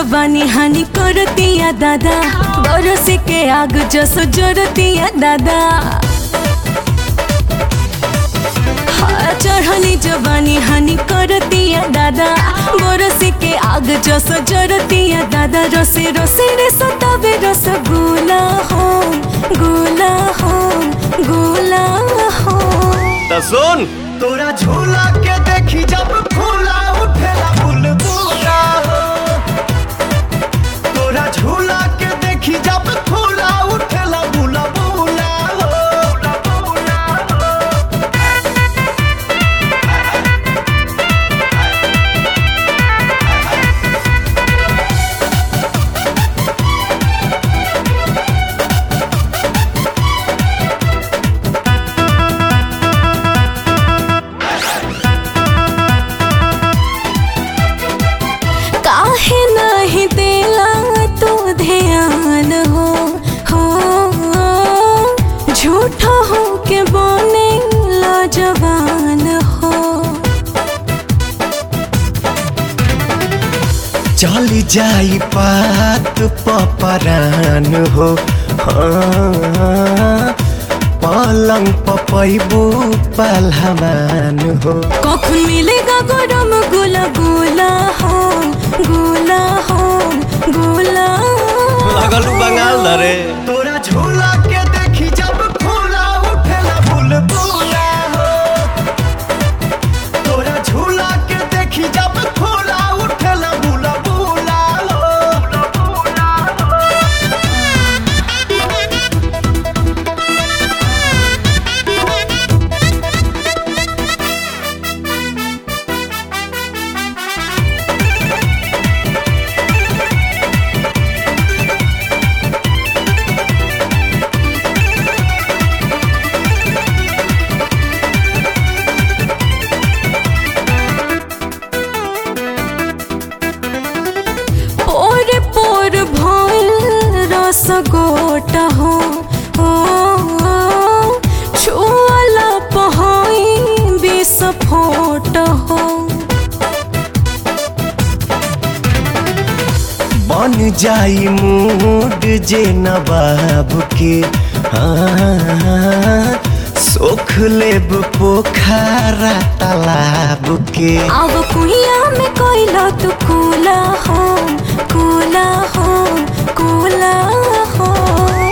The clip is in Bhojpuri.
जवानी हानि करतिया दादा बरस के आग जस जरतिया दादा चढ़ली जवानी हानि करतिया दादा बरस के आग जस जरतिया दादा रसे रसे रे सतावे रस गुला हो गुला हो गुला हो। तो सुन तोरा झूला के देखी जब फूला उठेला बुलबुला हो। तोरा झूला के देखी जब फूला उठेला बुलबुला हो। काहे नहीं देला तू ध्यान हो झूठा हो के बने लाजवान हो। चल जाई बात पपरान हो हाँ, पलंग पपैबू पलहमान हो। कखन मिलेगा गरम गुला गुला हो गुला हो गुला लगलू बंगाल धरे। तोरा झूला के देखी जब फूला उठेला बुलबुला हो। तोरा झूला के देखी जब फूला उठेला बुलबुला हो। पोर पोर भइल रस गोटा हो छुअला पहई विस्फोट हो। बन जाई मूड जे नवाब के हाँ, सोख लेब पोखरा तालाब के। अब कुइया में कोइला तू कूला हो कूला हो कूला हो।